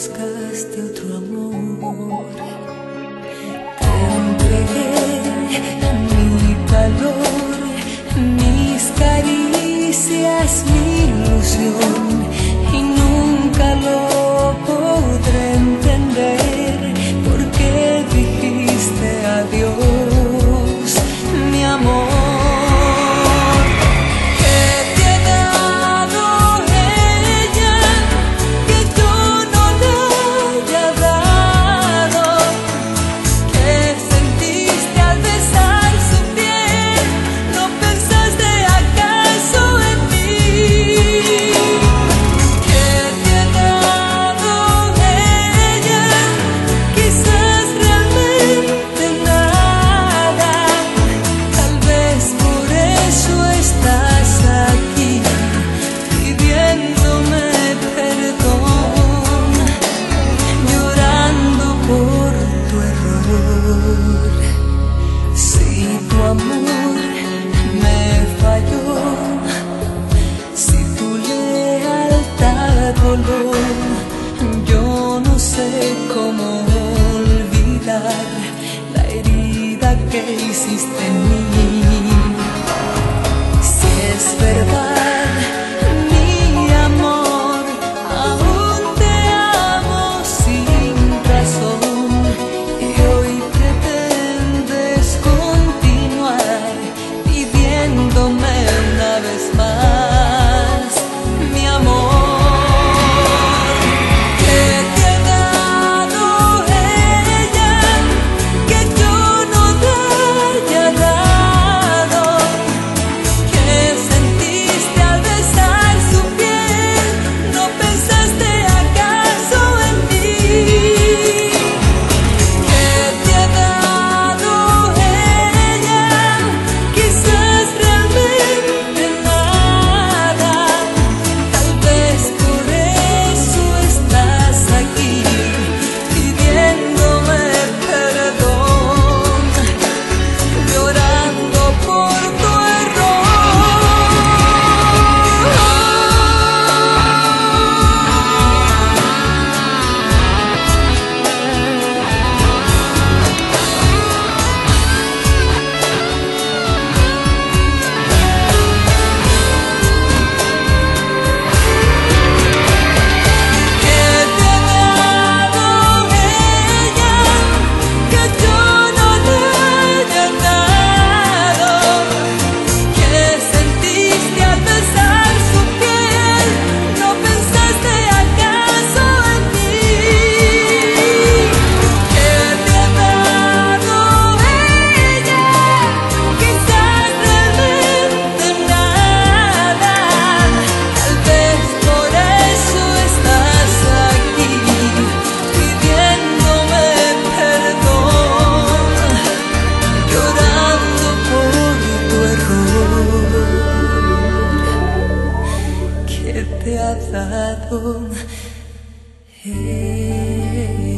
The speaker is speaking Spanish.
buscaste otro amor. Te entregué mi calor, mis caricias, mi ilusión, y nunca lo podré entender. ¿Por qué dijiste adiós, mi amor? Yo no sé cómo olvidar la herida que hiciste en mí. Si es verdad, mi amor, aún te amo sin razón, y hoy pretendes continuar pidiéndome una vez más, mi amor. Te ha dado ella.